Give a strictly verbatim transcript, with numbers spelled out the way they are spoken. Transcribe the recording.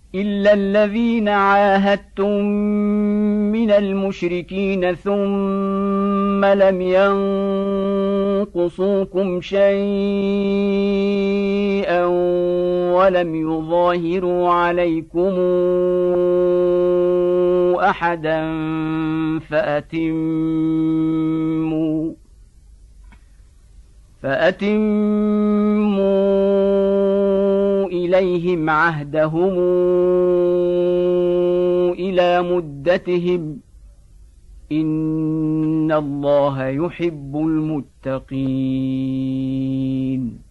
إلا الذين عاهدتم من المشركين ثم لم ينقصوكم شيئا ولم يظاهروا عليكم أحدا فأتموا فأتموا إليهم عهدهم إلى مدتهم إن الله يحب المتقين